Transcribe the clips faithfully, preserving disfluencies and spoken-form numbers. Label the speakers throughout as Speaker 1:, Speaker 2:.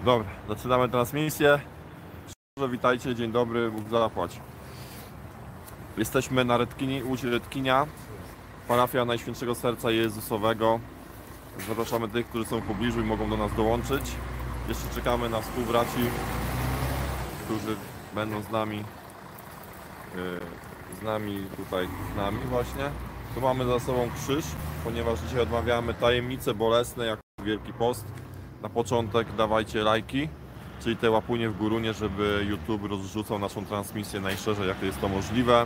Speaker 1: Dobra, zaczynamy transmisję. Witajcie, dzień dobry, Bóg zapłać. Jesteśmy na Redkini, Łódź Redkinia, parafia Najświętszego Serca Jezusowego. Zapraszamy tych, którzy są w pobliżu i mogą do nas dołączyć. Jeszcze czekamy na współbraci, którzy będą z nami, yy, z nami tutaj, z nami właśnie. Tu mamy za sobą krzyż, ponieważ dzisiaj odmawiamy tajemnice bolesne, jak Wielki Post. Na początek dawajcie lajki, czyli te łapunie w górunie, żeby YouTube rozrzucał naszą transmisję najszerzej, jak to jest to możliwe.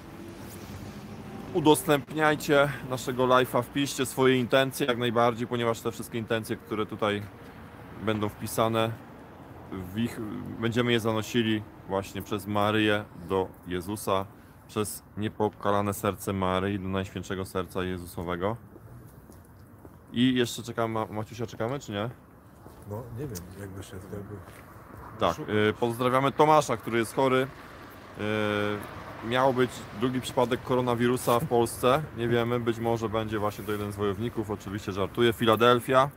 Speaker 1: Udostępniajcie naszego live'a, wpiszcie swoje intencje jak najbardziej, ponieważ te wszystkie intencje, które tutaj będą wpisane, w ich, będziemy je zanosili właśnie przez Maryję do Jezusa, przez niepokalane serce Maryi do Najświętszego Serca Jezusowego. I jeszcze czekamy, Maciusia czekamy czy nie?
Speaker 2: No nie wiem, jakby się tutaj był.
Speaker 1: Tak, y, pozdrawiamy Tomasza, który jest chory. Y, miał być drugi przypadek koronawirusa w Polsce. Nie wiemy, być może będzie właśnie to jeden z wojowników. Oczywiście żartuję. Filadelfia.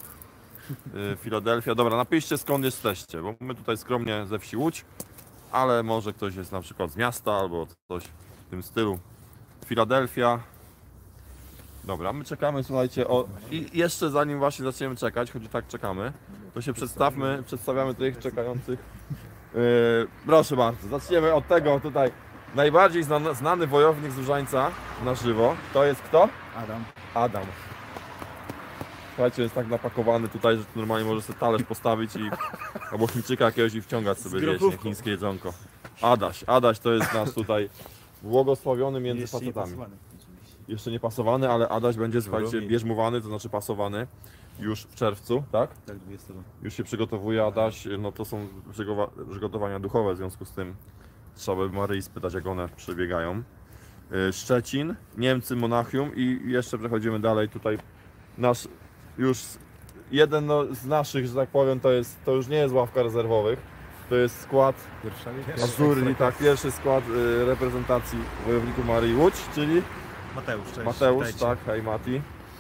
Speaker 1: Y, Filadelfia. Dobra, napiszcie skąd jesteście, bo my tutaj skromnie ze wsi Łódź, ale może ktoś jest na przykład z miasta albo coś w tym stylu. Filadelfia. Dobra, my czekamy, słuchajcie, o... i jeszcze zanim właśnie zaczniemy czekać, choć i tak czekamy, to się przedstawmy, przedstawiamy tych czekających. Yy, proszę bardzo, zaczniemy od tego tutaj. Najbardziej znany, znany wojownik z Różańca na żywo, to jest kto?
Speaker 3: Adam.
Speaker 1: Adam. Słuchajcie, jest tak napakowany tutaj, że normalnie może sobie talerz postawić i albo Chińczyka jakiegoś i wciągać sobie wiecznie chińskie jedzonko. Adaś, Adaś to jest nasz tutaj błogosławiony między
Speaker 3: Jeszcze nie
Speaker 1: facetami.
Speaker 3: pasowany.
Speaker 1: Jeszcze nie pasowany, ale Adaś będzie, słuchajcie, bierzmowany, to znaczy pasowany już w czerwcu, tak?
Speaker 3: Tak, dwudziestego.
Speaker 1: Już się przygotowuje Adaś, no to są przygowa- przygotowania duchowe, w związku z tym trzeba by Maryi spytać, jak one przebiegają. Yy, Szczecin, Niemcy, Monachium i jeszcze przechodzimy dalej. Tutaj nasz już jeden no, z naszych, że tak powiem, to jest, to już nie jest ławka rezerwowych, to jest skład Azurli, tak, pierwszy skład yy, reprezentacji Wojowników Maryi Łódź, czyli
Speaker 3: Mateusz, cześć.
Speaker 1: Mateusz,
Speaker 3: Witajcie.
Speaker 1: tak, hej Mati.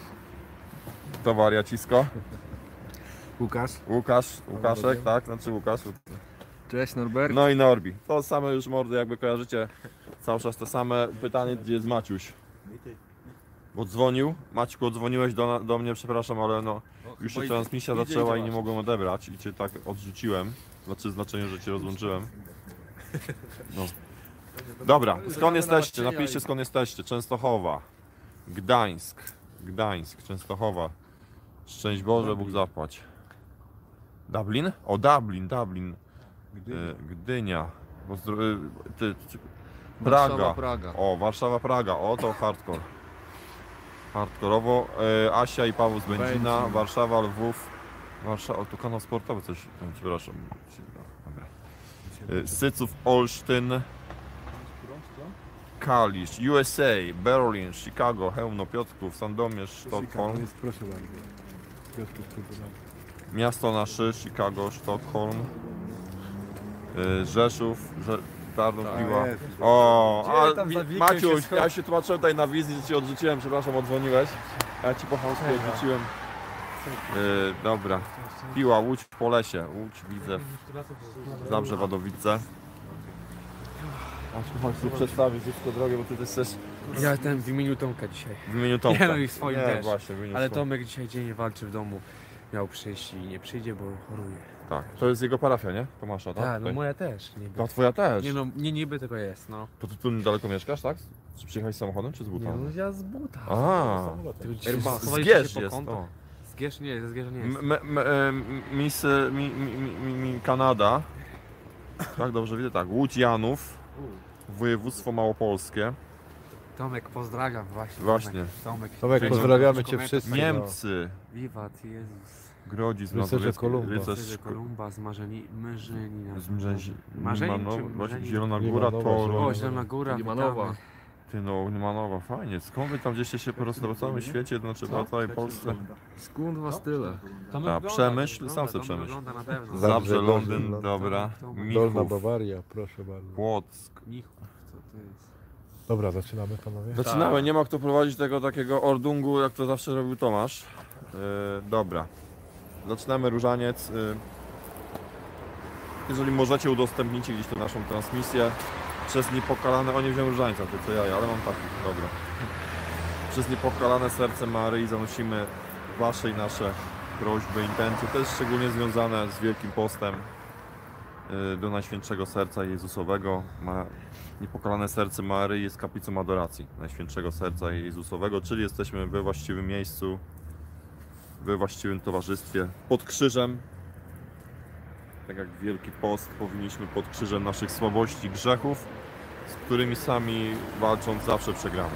Speaker 1: To wariacisko.
Speaker 2: Łukasz.
Speaker 1: Łukasz, Łukaszek, tak, znaczy Łukasz.
Speaker 2: Cześć Norbert.
Speaker 1: No i Norbi. To same już mordy, jakby kojarzycie cały czas te same. Pytanie, gdzie jest Maciuś? Bo dzwonił. Maćku, dzwoniłeś do, do mnie, przepraszam, ale no już się transmisja zaczęła i nie mogłem odebrać i cię tak odrzuciłem. Znaczy w znaczeniu, że cię rozłączyłem. No. Dobra, skąd jesteście? Napiszcie skąd jesteście. Częstochowa, Gdańsk, Gdańsk, Częstochowa. Szczęść Boże, Bóg zapłać. Dublin? O, Dublin, Dublin. Gdynia. Gdynia. Pozdro... y, Ty, ty, Praga.
Speaker 2: Warszawa, Praga.
Speaker 1: O, Warszawa, Praga. O, to hardcore. Hardkorowo. Y, Asia i Paweł z Będzina.
Speaker 2: Będzin.
Speaker 1: Warszawa, Lwów. Warszawa, o, tu kanał sportowy coś. no, Przepraszam. Dobra. Y, Syców, Olsztyn. Kalisz, U S A, Berlin, Chicago, Chełmno, Piotrków, Sandomierz, Sztokholm.
Speaker 2: Jest, proszę bardzo. Piotrków Trybunał.
Speaker 1: Miasto nasze, Chicago, Sztokholm, yy, Rzeszów, Rze Tarnów,
Speaker 2: Tak
Speaker 1: Piła.
Speaker 2: jest.
Speaker 1: O,
Speaker 2: Gdzie
Speaker 1: a
Speaker 2: tam za
Speaker 1: wi-
Speaker 2: wikiem
Speaker 1: Maciuś,
Speaker 2: się scho-
Speaker 1: ja się tłumaczyłem tutaj na wizji, że cię odrzuciłem, przepraszam, odzwoniłeś. Ja ci po polsku
Speaker 2: Cześć,
Speaker 1: odrzuciłem. Yy, dobra, Piła, Łódź w Polesie, Łódź, Widzew, Zabrze, Wadowice. Maciu, chodź się przedstawić wszystko drogę, bo ty też chcesz
Speaker 4: Ja jestem w imieniu Tomka dzisiaj.
Speaker 1: w imieniu Tomka.
Speaker 4: Nie, no i w swoim
Speaker 1: Nie,
Speaker 4: też.
Speaker 1: właśnie, w imieniu
Speaker 4: Ale
Speaker 1: swoim.
Speaker 4: Tomek dzisiaj dzień walczy w domu. Miał przyjść i nie przyjdzie, bo choruje.
Speaker 1: Tak, to jest jego parafia, nie? Tomasza, tak?
Speaker 4: Tak, no
Speaker 1: Tutaj.
Speaker 4: moja też. Niby.
Speaker 1: No twoja też.
Speaker 4: Nie no, nie niby tylko jest, no.
Speaker 1: To ty tu niedaleko mieszkasz, tak? Czy przyjechałeś samochodem, czy z
Speaker 4: Nie,
Speaker 1: buta?
Speaker 4: no ja z buta.
Speaker 1: A,
Speaker 4: Tylko dzisiaj
Speaker 1: z
Speaker 4: schowaliście
Speaker 1: Zgierz
Speaker 4: się po
Speaker 1: jest,
Speaker 4: kątach.
Speaker 1: o.
Speaker 4: Zgierz nie, ze Zgierza nie jest.
Speaker 1: M- m- m- Miss e, mi, mi, mi, mi Kanada. Tak, dobrze widzę, tak. Łódź Janów. Województwo Małopolskie.
Speaker 4: Tomek, pozdrawiam właśnie.
Speaker 1: Właśnie.
Speaker 4: Tomek, Tomek,
Speaker 2: Tomek,
Speaker 4: Cześć,
Speaker 2: pozdrawiamy
Speaker 4: Tomek,
Speaker 2: cię
Speaker 4: komentarz.
Speaker 2: wszyscy.
Speaker 1: Niemcy.
Speaker 4: Wiwat, Jezus.
Speaker 1: Grodzic,
Speaker 2: Rycerze
Speaker 1: Mazowiecki,
Speaker 2: Kolumba.
Speaker 1: Rycerz
Speaker 4: Rycerze Kolumba z Marzeni, Myrzenina.
Speaker 1: z Mrzęzi,
Speaker 4: Marzeń
Speaker 1: Limanowa,
Speaker 4: czy
Speaker 1: właśnie
Speaker 4: Mrzeni?
Speaker 1: Zielona Góra,
Speaker 2: Limanowa,
Speaker 1: Toruń.
Speaker 2: Zielona
Speaker 4: O, Zielona Góra,
Speaker 2: Limanowa.
Speaker 4: witamy.
Speaker 1: Ty no, Limanowa, fajnie. Skąd wy tam gdzieście się po prostu w całym świecie, to znaczy po całej Polsce?
Speaker 2: Skąd was tyle?
Speaker 4: Tomek
Speaker 1: A,
Speaker 4: wygląda,
Speaker 1: Przemyśl,
Speaker 4: wygląda,
Speaker 1: sam sobie
Speaker 4: Tomek
Speaker 1: przemyśl.
Speaker 4: wygląda na pewno.
Speaker 2: Za-
Speaker 1: Zabrze,
Speaker 2: Zabrze,
Speaker 1: Londyn,
Speaker 2: Londyn,
Speaker 1: dobra.
Speaker 4: Tomek.
Speaker 2: Dolna
Speaker 1: Michów,
Speaker 2: Bawaria, proszę bardzo.
Speaker 1: Płock.
Speaker 4: Michów, co to jest?
Speaker 2: Dobra, zaczynamy panowie.
Speaker 1: Zaczynamy, nie ma kto prowadzić tego takiego ordungu, jak to zawsze robił Tomasz. Yy, dobra. Zaczynamy różaniec. Yy, Jeżeli możecie, udostępnijcie gdzieś tę naszą transmisję. Przez niepokalane, o nie wziąłem różańca, ty co ja, ale mam taki, dobra. Przez niepokalane serce Maryi zanosimy wasze i nasze prośby, intencje, też szczególnie związane z Wielkim Postem yy, do Najświętszego Serca Jezusowego. Ma, niepokalane serce Maryi jest kaplicą adoracji Najświętszego Serca Jezusowego, czyli jesteśmy we właściwym miejscu, we właściwym towarzystwie, pod krzyżem. Tak jak Wielki Post powinniśmy pod krzyżem naszych słabości, grzechów, z którymi sami walcząc zawsze przegramy.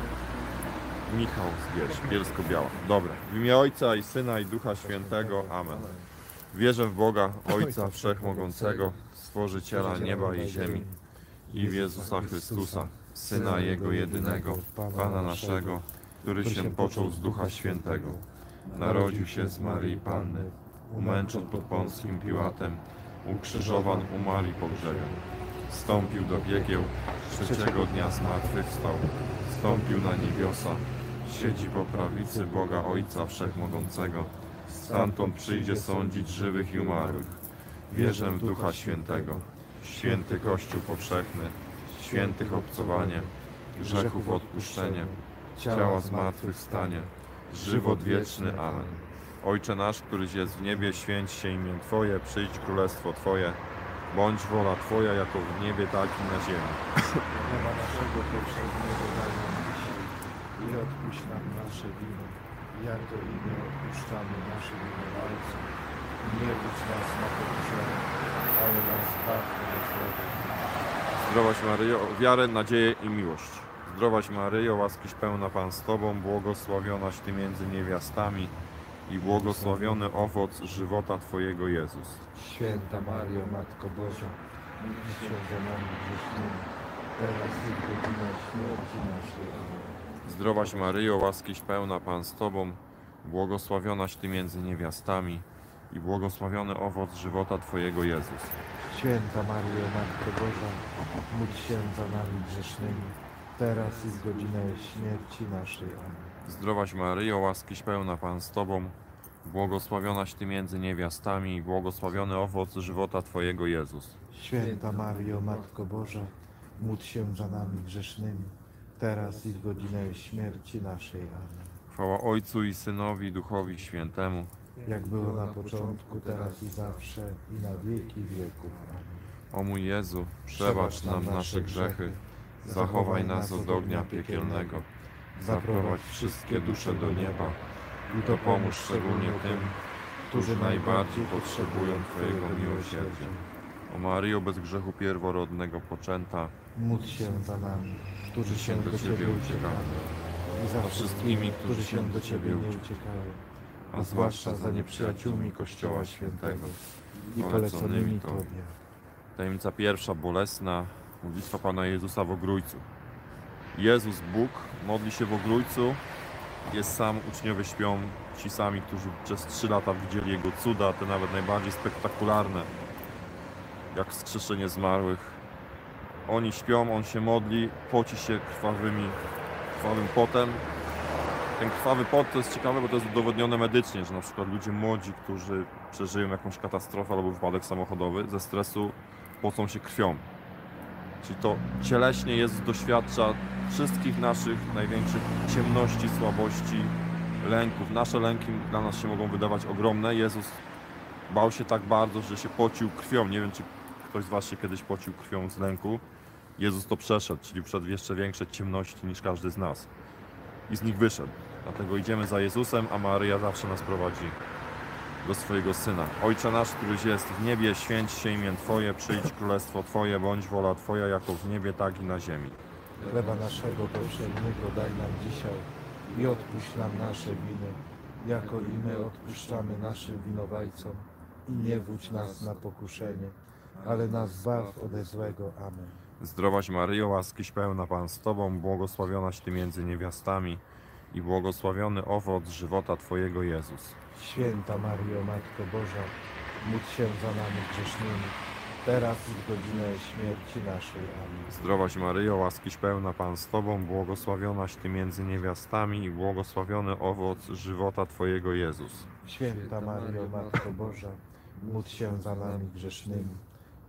Speaker 1: Michał Zbierz, Bielsko-Biała. Dobra. W imię Ojca i Syna i Ducha Świętego. Amen. Wierzę w Boga, Ojca Wszechmogącego, Stworzyciela nieba i ziemi i w Jezusa Chrystusa, Syna Jego jedynego, Pana naszego, który się począł z Ducha Świętego. Narodził się z Maryi Panny, umęczon pod Pąckim Piłatem, ukrzyżowan, umarł i pogrzebion. Wstąpił do piekieł, trzeciego dnia zmartwychwstał, wstąpił na niebiosa, siedzi po prawicy Boga Ojca Wszechmogącego, stamtąd przyjdzie sądzić żywych i umarłych. Wierzę w Ducha Świętego, święty Kościół powszechny, świętych obcowanie, grzechów odpuszczenie, ciała zmartwychwstanie, żywot wieczny. Amen. Ojcze nasz, któryś jest w niebie, święć się imię Twoje, przyjdź królestwo Twoje, bądź wola Twoja jako w niebie, tak i na ziemi.
Speaker 2: Chleba naszego powszedniego daj nam dzisiaj i odpuść nam nasze winy, jako i my odpuszczamy naszym winowajcom. I nie wódź nas na pokuszenie, ale nas zbaw od złego.
Speaker 1: Zdrowaś Maryjo, wiarę, nadzieję i miłość. Zdrowaś Maryjo, łaskiś pełna Pan z Tobą, błogosławionaś Ty między niewiastami i błogosławiony owoc żywota Twojego Jezus.
Speaker 2: Święta Maryjo, Matko Boża, módl się za nami grzesznymi, teraz i w godzinę śmierci naszej. Amen.
Speaker 1: Zdrowaś Maryjo, łaskiś pełna Pan z Tobą, błogosławionaś Ty między niewiastami i błogosławiony owoc żywota Twojego Jezus.
Speaker 2: Święta Maryjo, Matko Boża, módl się za nami grzesznymi, teraz i w godzinę śmierci naszej. Amen.
Speaker 1: Zdrowaś Maryjo, łaskiś pełna Pan z Tobą, błogosławionaś Ty między niewiastami i błogosławiony owoc żywota Twojego Jezus.
Speaker 2: Święta Maryjo, Matko Boża, módl się za nami grzesznymi, teraz i w godzinę śmierci naszej. Amen.
Speaker 1: Chwała Ojcu i Synowi i Duchowi Świętemu.
Speaker 2: Jak było na początku, teraz i zawsze, i na wieki wieków. Amen.
Speaker 1: O mój Jezu, przebacz nam nasze grzechy, zachowaj nas od ognia piekielnego, zaprowadź wszystkie dusze do nieba i dopomóż szczególnie tym, którzy najbardziej potrzebują Twojego miłosierdzia. O Maryjo, bez grzechu pierworodnego poczęta,
Speaker 2: Módl się za nami, którzy się do Ciebie uciekamy, i za wszystkimi, którzy się do Ciebie nie uciekają, a zwłaszcza za nieprzyjaciółmi Kościoła Świętego i poleconymi Tobie.
Speaker 1: Tajemnica pierwsza, bolesna, modlitwa Pana Jezusa w Ogrójcu. Jezus Bóg modli się w Ogrójcu, jest sam, uczniowie śpią, ci sami, którzy przez trzy lata widzieli Jego cuda, te nawet najbardziej spektakularne, jak wskrzeszenie zmarłych. Oni śpią, On się modli, poci się krwawymi, krwawym potem. Ten krwawy pot to jest ciekawe, bo to jest udowodnione medycznie, że na przykład ludzie młodzi, którzy przeżyją jakąś katastrofę albo wypadek samochodowy, ze stresu pocą się krwią. Czyli to cieleśnie Jezus doświadcza wszystkich naszych największych ciemności, słabości, lęków. Nasze lęki dla nas się mogą wydawać ogromne. Jezus bał się tak bardzo, że się pocił krwią. Nie wiem, czy ktoś z Was się kiedyś pocił krwią z lęku. Jezus to przeszedł, czyli przed jeszcze większe ciemności niż każdy z nas. I z nich wyszedł. Dlatego idziemy za Jezusem, a Maryja zawsze nas prowadzi do swojego Syna. Ojcze nasz, któryś jest w niebie, święć się imię Twoje, przyjdź królestwo Twoje, bądź wola Twoja, jako w niebie, tak i na ziemi.
Speaker 2: Chleba naszego powszedniego daj nam dzisiaj i odpuść nam nasze winy, jako i my odpuszczamy naszym winowajcom. I nie wódź nas na pokuszenie, ale nas zbaw ode złego. Amen.
Speaker 1: Zdrowaś Maryjo, łaskiś pełna Pan z Tobą, błogosławionaś Ty między niewiastami i błogosławiony owoc żywota Twojego Jezus.
Speaker 2: Święta Maryjo, Matko Boża, módl się za nami grzesznymi, teraz i w godzinę śmierci naszej. Amen.
Speaker 1: Zdrowaś Maryjo, łaskiś pełna Pan z Tobą, błogosławionaś Ty między niewiastami i błogosławiony owoc żywota Twojego Jezus.
Speaker 2: Święta Maryjo, Matko Boża, módl się za nami grzesznymi,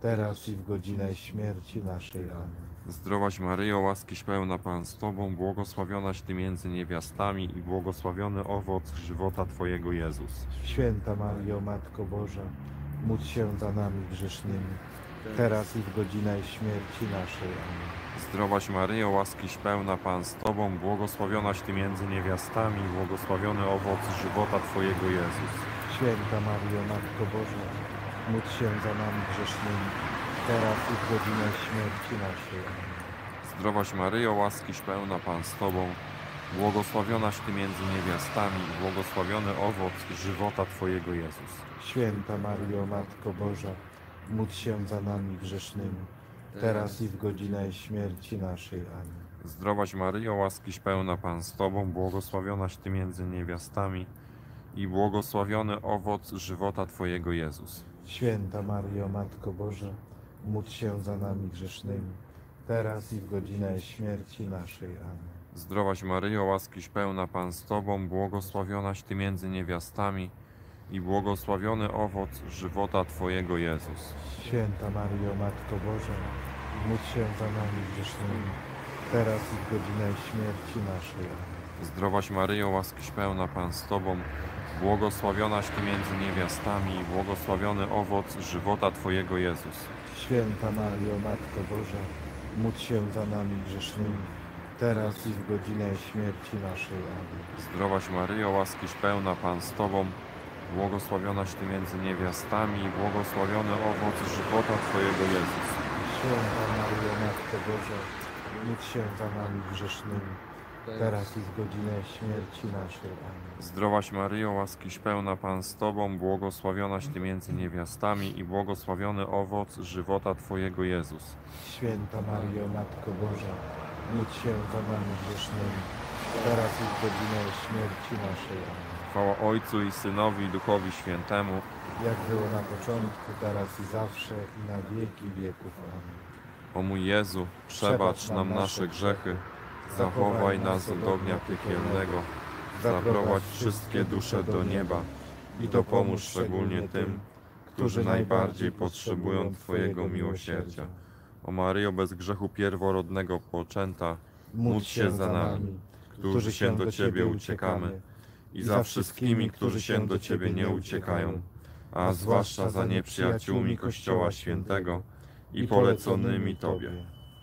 Speaker 2: teraz i w godzinę śmierci naszej. Amen.
Speaker 1: Zdrowaś Maryjo, łaskiś pełna Pan z Tobą, błogosławionaś Ty między niewiastami i błogosławiony owoc żywota Twojego Jezus.
Speaker 2: Święta Maryjo, Matko Boża, módl się za nami grzesznymi, teraz i w godzinę śmierci naszej. Amen.
Speaker 1: Zdrowaś Maryjo, łaskiś pełna Pan z Tobą, błogosławionaś Ty między niewiastami i błogosławiony owoc żywota Twojego Jezus.
Speaker 2: Święta Maryjo, Matko Boża, módl się za nami grzesznymi, teraz i w godzinę śmierci naszej. Amen.
Speaker 1: Zdrowaś Maryjo, łaskiś pełna Pan z Tobą, błogosławionaś Ty między niewiastami i błogosławiony owoc żywota Twojego Jezus.
Speaker 2: Święta Maryjo, Matko Boża, módl się za nami grzesznymi, teraz i w godzinę śmierci naszej. Amen.
Speaker 1: Zdrowaś Maryjo, łaskiś pełna Pan z Tobą, błogosławionaś Ty między niewiastami i błogosławiony owoc żywota Twojego Jezus.
Speaker 2: Święta Maryjo, Matko Boża, módl się za nami grzesznymi, teraz i w godzinę śmierci naszej. Amen.
Speaker 1: Zdrowaś Maryjo, łaskiś pełna Pan z Tobą, błogosławionaś Ty między niewiastami i błogosławiony owoc żywota Twojego Jezus.
Speaker 2: Święta Maryjo, Matko Boża, módl się za nami grzesznymi, teraz i w godzinę śmierci naszej. Amen.
Speaker 1: Zdrowaś Maryjo, łaskiś pełna Pan z Tobą, błogosławionaś Ty między niewiastami i błogosławiony owoc żywota Twojego Jezus.
Speaker 2: Święta Maryjo, Matko Boża, módl się za nami grzesznymi, teraz i w godzinę śmierci naszej. Amen.
Speaker 1: Zdrowaś Maryjo, łaskiś pełna Pan z Tobą, błogosławionaś Ty między niewiastami i błogosławiony owoc żywota Twojego Jezus.
Speaker 2: Święta Maryjo, Matko Boża, módl się za nami grzesznymi, teraz i w godzinę śmierci naszej. Amen.
Speaker 1: Zdrowaś Maryjo, łaskiś pełna Pan z Tobą, błogosławionaś Ty między niewiastami i błogosławiony owoc żywota Twojego Jezus.
Speaker 2: Święta Maryjo, Matko Boża, módl się za nami grzesznymi, teraz i w godzinę śmierci naszej. Amen.
Speaker 1: Chwała Ojcu i Synowi i Duchowi Świętemu,
Speaker 2: Jak było na początku, teraz i zawsze, i na wieki wieków. Amen.
Speaker 1: o mój Jezu, przebacz nam nasze grzechy, zachowaj nas od ognia piekielnego, zaprowadź wszystkie dusze do nieba i dopomóż szczególnie tym, którzy najbardziej potrzebują Twojego miłosierdzia. O Maryjo, bez grzechu pierworodnego poczęta, módl się za nami, którzy się do Ciebie uciekamy, i za wszystkimi, którzy się do Ciebie nie uciekają, a zwłaszcza za nieprzyjaciółmi Kościoła Świętego i poleconymi Tobie.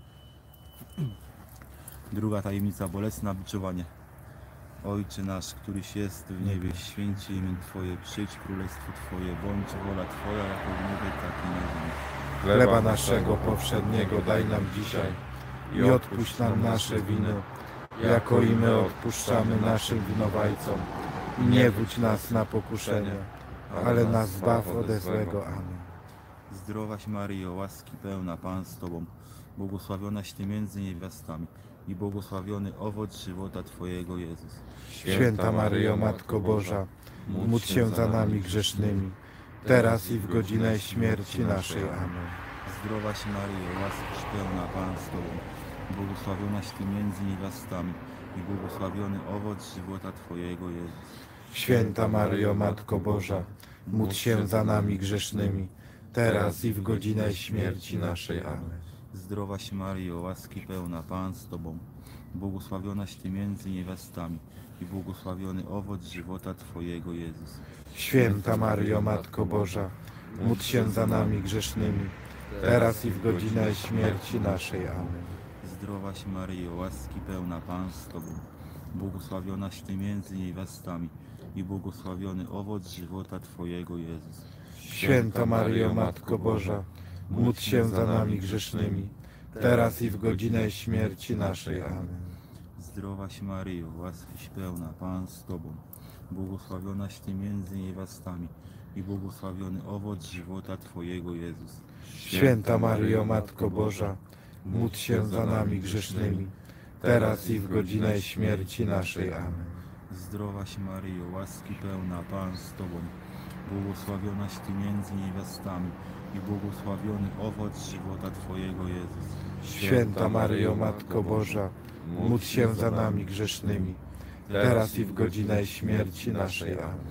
Speaker 3: Druga tajemnica bolesna, biczowanie. Ojcze nasz, któryś jest w niebie, święć się imię Twoje, przyjdź królestwo Twoje, bądź wola Twoja, jako w niebie, tak i na ziemi.
Speaker 2: Chleba naszego powszedniego daj nam dzisiaj i odpuść nam nasze winy, jako i my odpuszczamy naszym winowajcom. I nie wódź nas na pokuszenie, ale nas zbaw ode złego. Amen.
Speaker 3: Zdrowaś Maryjo, łaski pełna, Pan z Tobą, błogosławionaś Ty między niewiastami i błogosławiony owoc żywota Twojego Jezus.
Speaker 2: Święta Maryjo, Matko Boża, módl się za nami grzesznymi, teraz i w godzinę śmierci naszej. Amen.
Speaker 3: Zdrowaś Maryjo, łaskiś pełna, Pan z Tobą, błogosławionaś Ty między niewiastami i błogosławiony owoc żywota Twojego Jezus.
Speaker 2: Święta Maryjo, Matko Boża, módl się za nami grzesznymi, teraz i w godzinę śmierci naszej. Amen.
Speaker 3: Zdrowaś Maryjo, łaski pełna, Pan z Tobą, błogosławionaś Ty między niewiastami i błogosławiony owoc żywota Twojego Jezus.
Speaker 2: Święta Maryjo, Matko Boża, módl się za nami grzesznymi, teraz i w godzinę śmierci naszej. Amen.
Speaker 3: Zdrowaś Maryjo, łaski pełna, Pan z Tobą, błogosławionaś Ty między niewiastami i błogosławiony owoc żywota Twojego Jezus.
Speaker 2: Święta Maryjo, Matko Boża, módl się za nami grzesznymi, teraz i w godzinę śmierci naszej. Amen.
Speaker 3: Zdrowaś Maryjo, łaskiś pełna, Pan z Tobą, błogosławionaś Ty między niewiastami i błogosławiony owoc żywota Twojego Jezus.
Speaker 2: Święta Maryjo, Matko Boża, módl się za nami grzesznymi, teraz i w godzinę śmierci naszej. Amen.
Speaker 3: Zdrowaś Maryjo, łaski pełna, Pan z Tobą, błogosławionaś Ty między niewiastami i błogosławiony owoc żywota Twojego Jezus.
Speaker 2: Święta Maryjo, Matko Boża, módl się za nami grzesznymi, teraz i w godzinę śmierci naszej. Amen.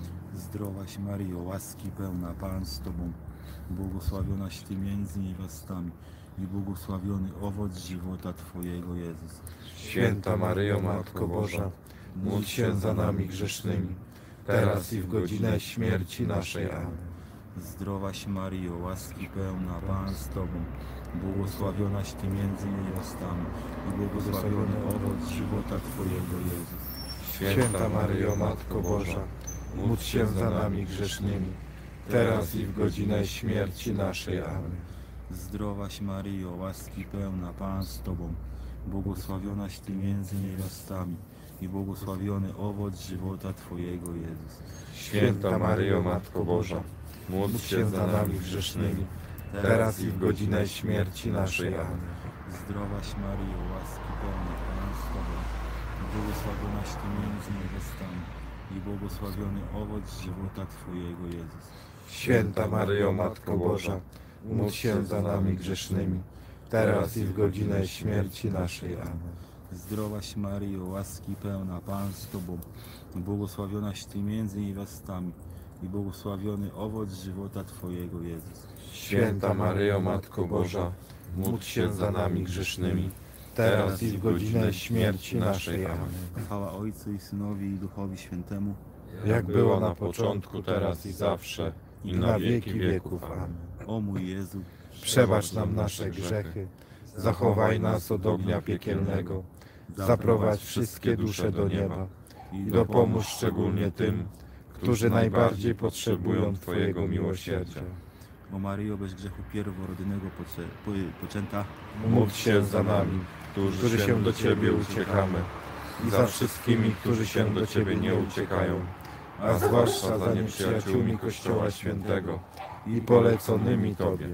Speaker 3: Zdrowaś Maryjo, łaski pełna, Pan z Tobą, błogosławionaś Ty między niewiastami i błogosławiony owoc żywota Twojego, Jezus.
Speaker 2: Święta Maryjo, Matko Boża, módl się za nami grzesznymi, teraz i w godzinę śmierci naszej. Amen.
Speaker 3: Zdrowaś Maryjo, łaski pełna, Pan z Tobą, błogosławionaś Ty między niewiastami i błogosławiony owoc żywota Twojego, Jezus.
Speaker 2: Święta Maryjo, Matko Boża, módl się za nami grzesznymi, teraz i w godzinę śmierci naszej. Amen.
Speaker 3: Zdrowaś Maryjo, łaski pełna, Pan z Tobą, błogosławionaś Ty między niewiastami i błogosławiony owoc żywota Twojego, Jezus.
Speaker 1: Święta Maryjo, Matko Boża, módl się za nami grzesznymi, teraz i w godzinę śmierci naszej. Amen.
Speaker 3: Zdrowaś Maryjo, łaski pełna, Pan z Tobą, błogosławionaś Ty między niewiastami i błogosławiony owoc żywota Twojego, Jezus.
Speaker 2: Święta Maryjo, Matko Boża, módl się za nami grzesznymi, teraz i w godzinę śmierci naszej. Amen.
Speaker 3: Zdrowaś Maryjo, łaski pełna, Pan z Tobą, błogosławionaś Ty między niewiastami i błogosławiony owoc żywota Twojego, Jezus.
Speaker 1: Święta Maryjo, Matko Boża, módl się za nami grzesznymi, teraz i w godzinę śmierci naszej. Amen.
Speaker 3: Chwała Ojcu i Synowi i Duchowi Świętemu,
Speaker 1: Jak było na początku, teraz i zawsze, i na wieki wieków. Amen.
Speaker 3: o mój Jezu,
Speaker 2: Przebacz nam nasze grzechy, zachowaj nas od ognia piekielnego, zaprowadź wszystkie dusze do nieba
Speaker 3: i
Speaker 2: i dopomóż szczególnie tym, którzy najbardziej potrzebują Twojego miłosierdzia.
Speaker 3: O Maryjo, bez grzechu pierworodnego poczę, po, poczęta,
Speaker 2: Módl się za nami, którzy się do Ciebie uciekamy, i za wszystkimi, którzy się do Ciebie nie uciekają, a zwłaszcza za nieprzyjaciółmi Kościoła Świętego i poleconymi Tobie.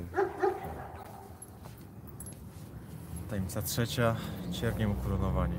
Speaker 5: Tajemnica trzecia, cierniem ukoronowanie.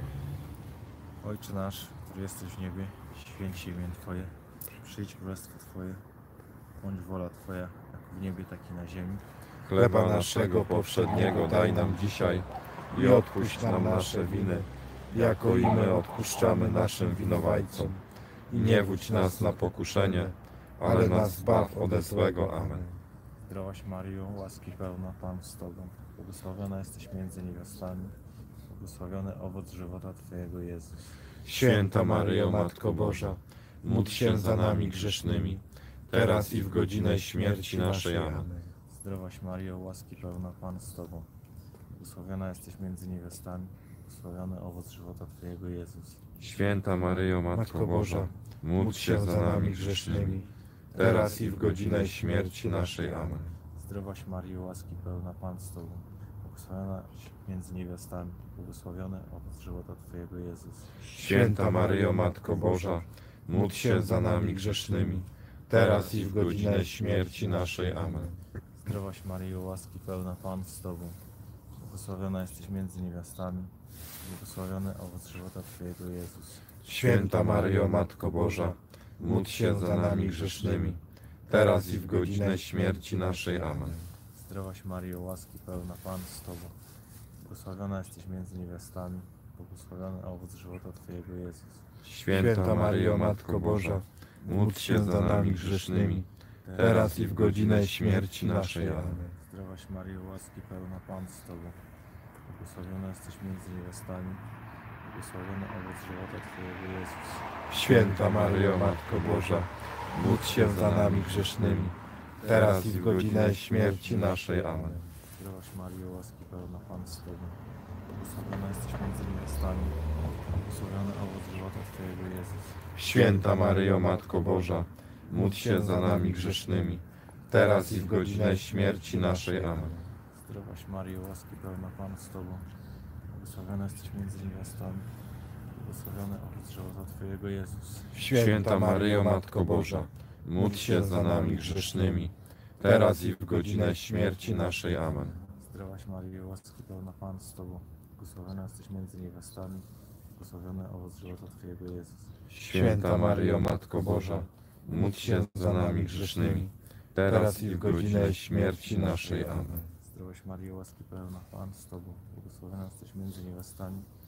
Speaker 5: Ojcze nasz, który jesteś w niebie, święć się imię Twoje, przyjdź królestwo Twoje, bądź wola Twoja, jak w niebie, tak i na ziemi.
Speaker 2: Chleba naszego powszedniego daj nam dzisiaj i odpuść nam nasze winy, jako i my odpuszczamy naszym winowajcom. I nie wódź nas na pokuszenie, ale nas zbaw ode złego. Amen.
Speaker 5: Zdrowaś Maryjo, łaski pełna, Pan z Tobą, błogosławiona jesteś między niewiastami, błogosławiony owoc żywota Twojego, Jezus.
Speaker 2: Święta Maryjo, Matko Boża, módl się za nami grzesznymi, teraz i w godzinę śmierci naszej. Amen.
Speaker 5: Zdrowaś Maryjo, łaski pełna, Pan z Tobą, błogosławiona jesteś między niewiastami, błogosławiony owoc żywota Twojego, Jezus.
Speaker 1: Święta Maryjo, Matko Boża, módl się za nami grzesznymi, teraz i w godzinę śmierci naszej. Amen.
Speaker 5: Zdrowaś Maryjo, łaski pełna, Pan z Tobą, błogosławiona między niewiastami, błogosławiony owoc żywota Twojego, Jezus.
Speaker 1: Święta Maryjo, Matko Boża, módl się za nami grzesznymi, teraz i w godzinę śmierci naszej. Amen.
Speaker 5: Zdrowaś Maryjo, łaski pełna, Pan z Tobą, błogosławiona jesteś między niewiastami, błogosławiony owoc żywota Twojego, Jezus.
Speaker 2: Święta Maryjo, Matko Boża, módl się za nami grzesznymi, teraz i w godzinę śmierci naszej. Amen.
Speaker 5: Zdrowaś Maryjo, łaski pełna, Pan z Tobą, błogosławiona jesteś między niewiastami, błogosławiony owoc żywota Twojego, Jezus.
Speaker 2: Święta Maryjo, Matko Boża, módl się za nami grzesznymi, teraz i w godzinę śmierci naszej. Amen.
Speaker 5: Zdrowaś Maryjo, łaski pełna, Pan z Tobą, błogosławiona jesteś między niewiastami, błogosławiony owoc żywota Twojego, Jezus.
Speaker 2: Święta Maryjo, Matko Boża, módl się za nami grzesznymi, teraz i w godzinę śmierci naszej. Amen.
Speaker 5: Zdrowaś Maryjo, łaski pełna, Pan z Tobą, błogosławiona jesteś między niewiastami, błogosławiony owoc żywota Twojego, Jezus.
Speaker 2: Święta Maryjo, Matko Boża, módl się za nami grzesznymi, teraz i w godzinę śmierci naszej. Amen.
Speaker 5: Zdrowaś Maryjo, łaski pełna, Pan z Tobą, błogosławiona jesteś między niewiastami, błogosławiony owoc żywota Twojego, Jezus.
Speaker 2: Święta Maryjo, Matko Boża, módl się za nami grzesznymi, teraz i w godzinę śmierci naszej. Amen.
Speaker 5: Zdrowaś Maryjo, łaski pełna, Pan z Tobą, błogosławiona jesteś między niewiastami, błogosławiony owoc żywota Twojego, Jezus.
Speaker 2: Święta Maryjo, Matko Boża, módl się za nami grzesznymi, teraz i w godzinę śmierci naszej. Amen.
Speaker 5: Zdrowaś Maryjo, łaski pełna, Pan z Tobą, błogosławiona jesteś między niewiastami,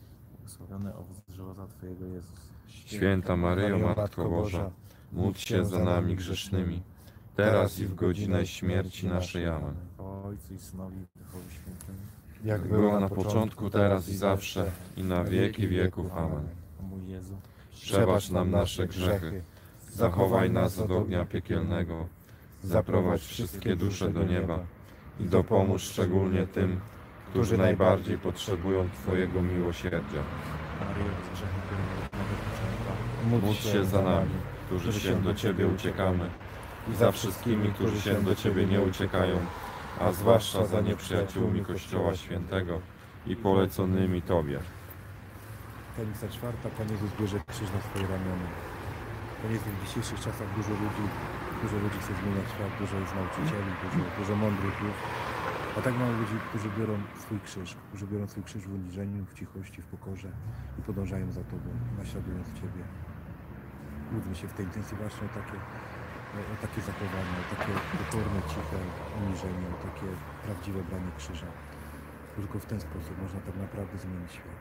Speaker 5: błogosławiony owoc żywota Twojego Jezus.
Speaker 1: Święta Maryjo, Matko Boża, módl się za nami grzesznymi, teraz i w godzinę śmierci naszej. Amen.
Speaker 5: Chwała Ojcu i Synowi i Duchowi Świętemu.
Speaker 1: Jak było na początku, teraz i zawsze, i na wieki wieków. Amen.
Speaker 5: O mój Jezu,
Speaker 1: Przebacz nam nasze grzechy, zachowaj nas od ognia piekielnego, zaprowadź wszystkie dusze do nieba i dopomóż szczególnie tym, którzy najbardziej potrzebują Twojego miłosierdzia.
Speaker 5: Maryjo, bez grzechu pełnego poczęta,
Speaker 1: Módl się za nami, którzy się do Ciebie uciekamy, i za wszystkimi, którzy się do Ciebie nie uciekają, a zwłaszcza za nieprzyjaciółmi Kościoła Świętego i poleconymi Tobie.
Speaker 2: Tajemnica czwarta. Pan Jezus bierze krzyż na swoje ramiona. Pan Jezus w dzisiejszych czasach dużo ludzi, dużo ludzi chce zmieniać świat, dużo jest nauczycieli, dużo, dużo mądrych ludzi. A tak mało ludzi, którzy biorą swój krzyż, którzy biorą swój krzyż w uniżeniu, w cichości, w pokorze i podążają za Tobą, naśladując Ciebie. Módlmy się w tej intencji właśnie o takie, o takie zachowanie, o takie pokorne, ciche uniżenie, o takie prawdziwe branie krzyża. Tylko w ten sposób można tak naprawdę zmienić świat.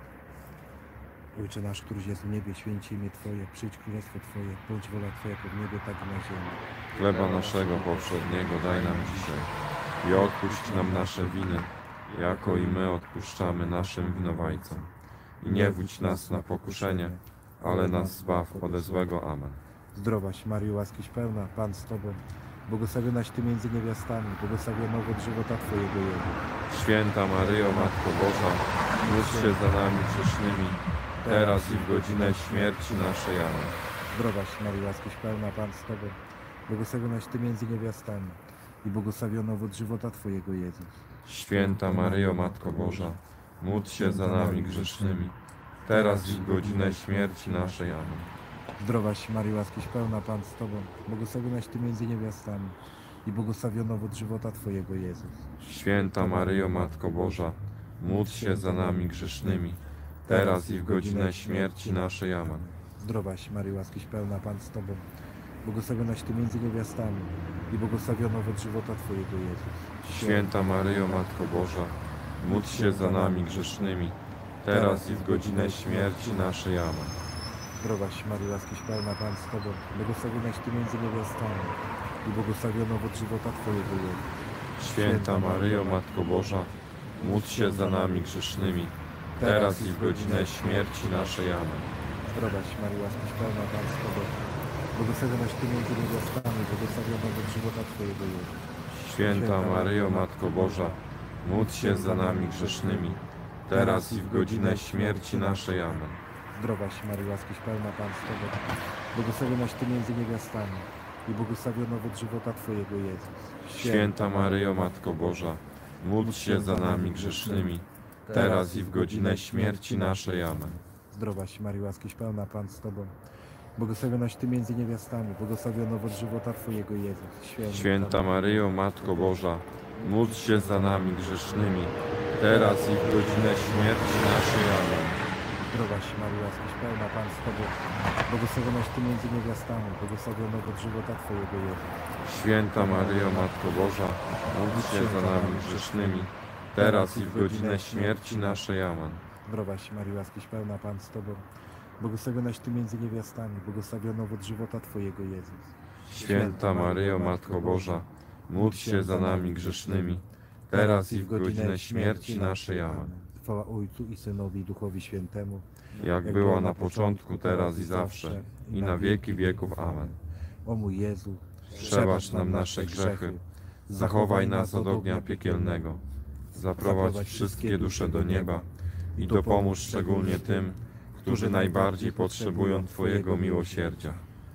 Speaker 2: Ojcze nasz, któryś jest w niebie, święci imię Twoje, przyjdź królestwo Twoje, bądź wola Twoja jak w niebie, tak i na ziemi.
Speaker 1: Chleba naszego powszedniego daj nam dzisiaj i odpuść nam nasze winy, jako i my odpuszczamy naszym winowajcom. I nie wódź nas na pokuszenie, ale nas zbaw ode złego. Amen.
Speaker 2: Zdrowaś Maryjo, łaskiś pełna, Pan z Tobą, błogosławionaś Ty między niewiastami, błogosławiony owoc żywota Twojego Jezus.
Speaker 1: Święta Maryjo, Matko Boża, módl się za nami grzesznymi, teraz i w godzinę śmierci naszej. Amen.
Speaker 2: Zdrowaś Maryjo, łaskiś pełna, Pan z Tobą, błogosławionaś Ty między niewiastami i błogosławiony owoc żywota Twojego Jezus.
Speaker 1: Święta Maryjo, Matko Boża, módl się za nami grzesznymi, teraz i w godzinę śmierci naszej. Amen.
Speaker 2: Zdrowaś Maryjo, łaskiś pełna, Pan z Tobą, błogosławionaś Ty między niewiastami i błogosławiony owoc żywota Twojego Jezus.
Speaker 1: Święta Maryjo, Matko Boża, módl się za nami grzesznymi, teraz i w godzinę śmierci naszej. Amen.
Speaker 2: Zdrowaś Maryjo, łaskiś pełna, Pan z Tobą, błogosławionaś Ty między niewiastami i błogosławiony owoc żywota Twojego Jezus.
Speaker 1: Święta Maryjo, Matko Boża, módl się za nami grzesznymi, teraz i w godzinę śmierci naszej. Amen.
Speaker 2: Zdrowaś Maryjo, łaskiś pełna, Pan z Tobą, błogosławionaś Ty między niewiastami i błogosławiony owoc żywota Twojego Jezus.
Speaker 1: Święta Maryjo, Matko Boża, módl się za nami grzesznymi, teraz i w godzinę śmierci naszej. Amen.
Speaker 2: Zdrowaś Maryjo, łaskiś pełna, Pan z Tobą, błogosławionaś Ty między niewiastami, błogosławiony owoc żywota Twojego Jezus.
Speaker 1: Święta Maryjo, Matko Boża, módl się za nami grzesznymi, teraz i w godzinę śmierci naszej. Amen.
Speaker 2: Zdrowaś Maryjo, łaskiś pełna, Pan z Tobą, błogosławionaś Ty między niewiastami i błogosławiony owoc żywota Twojego Jezus.
Speaker 1: Święta Maryjo, Matko Boża, módl się za nami grzesznymi, teraz i w godzinę śmierci naszej. Amen.
Speaker 2: Zdrowaś Maryjo, łaskiś pełna, Pan z Tobą, błogosławionaś Ty między niewiastami, błogosławiony owoc żywota Twojego Jezus.
Speaker 1: Święta Maryjo, Matko Boża, módl się za nami grzesznymi, teraz i w godzinę śmierci naszej. Amen.
Speaker 2: Zdrowaś Maryjo, łaskiś pełna, Pan z Tobą, błogosławionaś Ty między niewiastami, błogosławiony owoc żywota Twojego Jezus.
Speaker 1: Święta Maryjo, Matko Boża, módl się za nami grzesznymi, teraz i w godzinę śmierci naszej. Amen.
Speaker 2: Zdrowaś Maryjo, łaskiś pełna, Pan z Tobą, błogosławionaś Ty między niewiastami, błogosławiony owoc żywota Twojego Jezus.
Speaker 1: Święta Maryjo, Matko Boża, módl się za nami grzesznymi, teraz i w godzinę śmierci naszej. Amen.
Speaker 2: Chwała Ojcu i Synowi i Duchowi Świętemu,
Speaker 1: Jak była na początku, teraz i zawsze, i na wieki wieków. Amen.
Speaker 2: o mój Jezu,
Speaker 1: Przebacz nam nasze grzechy, zachowaj nas od ognia piekielnego, zaprowadź wszystkie dusze do nieba i dopomóż szczególnie tym, którzy najbardziej potrzebują Twojego miłosierdzia.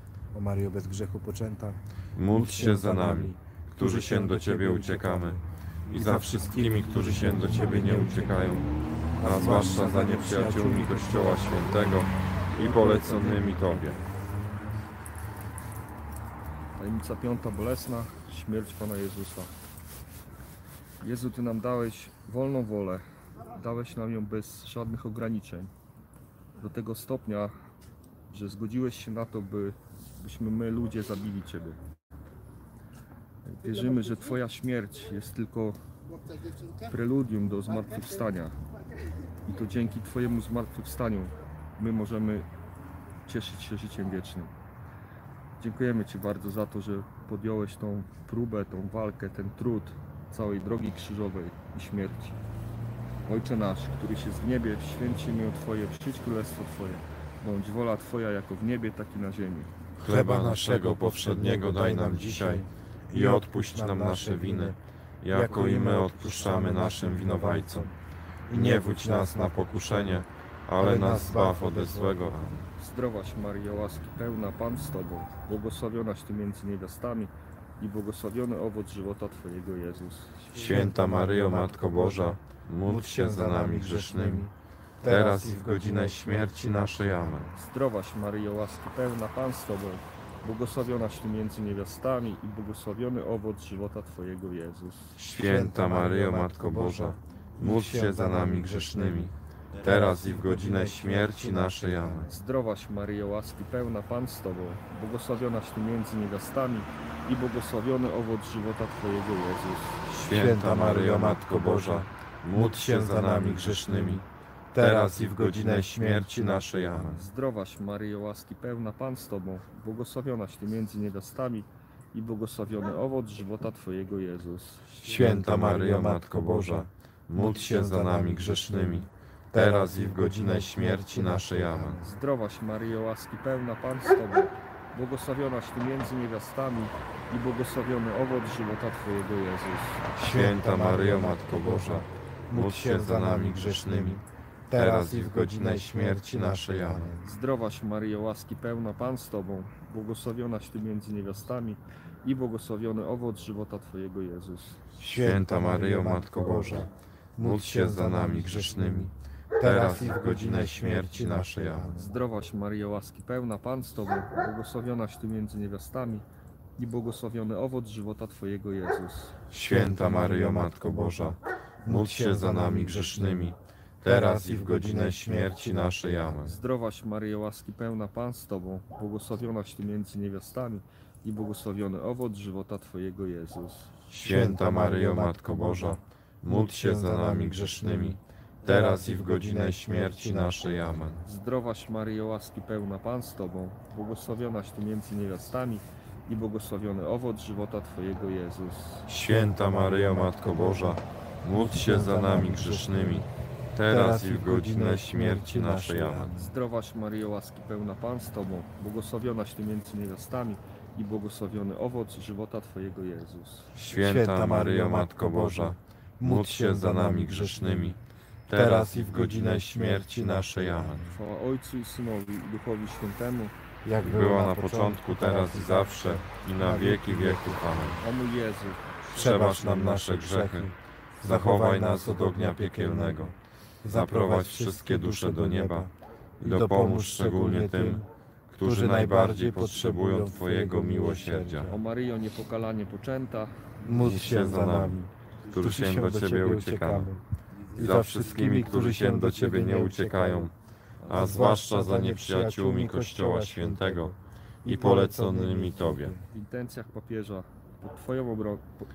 Speaker 2: o Maryjo bez grzechu poczęta,
Speaker 1: Módl się za nami, którzy się do Ciebie uciekamy, i za wszystkimi, którzy się do Ciebie nie uciekają, a zwłaszcza za nieprzyjaciółmi Kościoła Świętego i poleconymi Tobie.
Speaker 6: Tajemnica piąta bolesna, śmierć Pana Jezusa. Jezu, Ty nam dałeś wolną wolę, dałeś nam ją bez żadnych ograniczeń. Do tego stopnia, że zgodziłeś się na to, by, byśmy my ludzie zabili Ciebie. Wierzymy, że Twoja śmierć jest tylko preludium do zmartwychwstania. I to dzięki Twojemu zmartwychwstaniu my możemy cieszyć się życiem wiecznym. Dziękujemy Ci bardzo za to, że podjąłeś tą próbę, tą walkę, ten trud całej drogi krzyżowej i śmierci. Ojcze nasz, któryś jest w niebie, święć się imię Twoje, przyjdź królestwo Twoje. Bądź wola Twoja jako w niebie, tak i na ziemi.
Speaker 1: Chleba naszego powszedniego daj nam dzisiaj i odpuść nam nasze winy, jako i my odpuszczamy naszym winowajcom. I nie wódź nas na pokuszenie, ale nas zbaw ode złego. Amen.
Speaker 6: Zdrowaś Maryjo, łaski pełna, Pan z Tobą, błogosławionaś Ty między niewiastami i błogosławiony owoc żywota Twojego, Jezus.
Speaker 1: Święta Maryjo, Matko Boża, módl się za nami grzesznymi, teraz i w godzinę śmierci naszej. Amen.
Speaker 6: Zdrowaś Maryjo, łaski pełna, Pan z Tobą, błogosławionaś Ty między niewiastami i błogosławiony owoc żywota Twojego, Jezus.
Speaker 1: Święta Maryjo, Matko Boża, módl się za nami grzesznymi, teraz i w godzinę śmierci naszej. Amen.
Speaker 6: Zdrowaś Maryjo, łaski pełna, Pan z Tobą, błogosławionaś Ty między niewiastami i błogosławiony owoc żywota Twojego, Jezus.
Speaker 1: Święta Maryjo, Matko Boża, módl się za nami grzesznymi, teraz i w godzinę śmierci naszej. Amen.
Speaker 6: Zdrowaś Maryjo, łaski pełna, Pan z Tobą, błogosławionaś Ty między niewiastami i błogosławiony owoc żywota Twojego, Jezus.
Speaker 1: Święta Maryjo, Matko Boża, módl się za nami grzesznymi, teraz i w godzinę śmierci naszej. Amen.
Speaker 6: Zdrowaś Maryjo, łaski pełna, Pan z Tobą, błogosławionaś Ty między niewiastami i błogosławiony owoc żywota Twojego, Jezus.
Speaker 1: Święta Maryjo, Matko Boża, módl się za nami grzesznymi, teraz i w godzinę śmierci naszej. Amen.
Speaker 6: Zdrowaś Maryjo, łaski pełna, Pan z Tobą, błogosławionaś Ty między niewiastami i błogosławiony owoc żywota Twojego, Jezus.
Speaker 1: Święta Maryjo, Matko Boża, módl się za nami grzesznymi, teraz i w godzinę śmierci naszej. Amen.
Speaker 6: Zdrowaś Maryjo, łaski pełna, Pan z Tobą, błogosławionaś Ty między niewiastami i błogosławiony owoc żywota Twojego, Jezus.
Speaker 1: Święta Maryjo, Matko Boża, módl się za nami grzesznymi, teraz i w godzinę śmierci naszej. Amen.
Speaker 6: Zdrowaś Maryjo, łaski pełna, Pan z Tobą, błogosławionaś Ty między niewiastami i błogosławiony owoc żywota Twojego, Jezus.
Speaker 1: Święta Maryjo, Matko Boża, módl się za nami grzesznymi, teraz i w godzinę śmierci naszej. Amen.
Speaker 6: Zdrowaś Maryjo, łaski pełna, Pan z Tobą, błogosławionaś Ty między niewiastami i błogosławiony owoc żywota Twojego, Jezus.
Speaker 1: Święta Maryjo, Matko Boża, módl się za nami grzesznymi, teraz i w godzinę śmierci naszej. Amen.
Speaker 6: Zdrowaś Maryjo, łaski pełna, Pan z Tobą, błogosławionaś Ty między niewiastami i błogosławiony owoc żywota Twojego, Jezus.
Speaker 1: Święta Maryjo, Matko Boża, módl się za nami grzesznymi, teraz i w godzinę śmierci naszej. Amen.
Speaker 6: Chwała Ojcu i Synowi i Duchowi Świętemu,
Speaker 1: Jak była na początku, teraz i zawsze, i na wieki wieków. Amen.
Speaker 6: o mój Jezu,
Speaker 1: Przebacz nam nasze grzechy, zachowaj nas od ognia piekielnego, zaprowadź wszystkie dusze do nieba i dopomóż szczególnie tym, którzy najbardziej potrzebują Twojego miłosierdzia.
Speaker 6: o Maryjo niepokalanie poczęta,
Speaker 1: Módl się za nami, którzy się do Ciebie uciekamy, i za wszystkimi, którzy się do Ciebie nie uciekają, a zwłaszcza za nieprzyjaciółmi Kościoła Świętego i poleconymi Tobie.
Speaker 6: w intencjach papieża, pod Twoją obronę,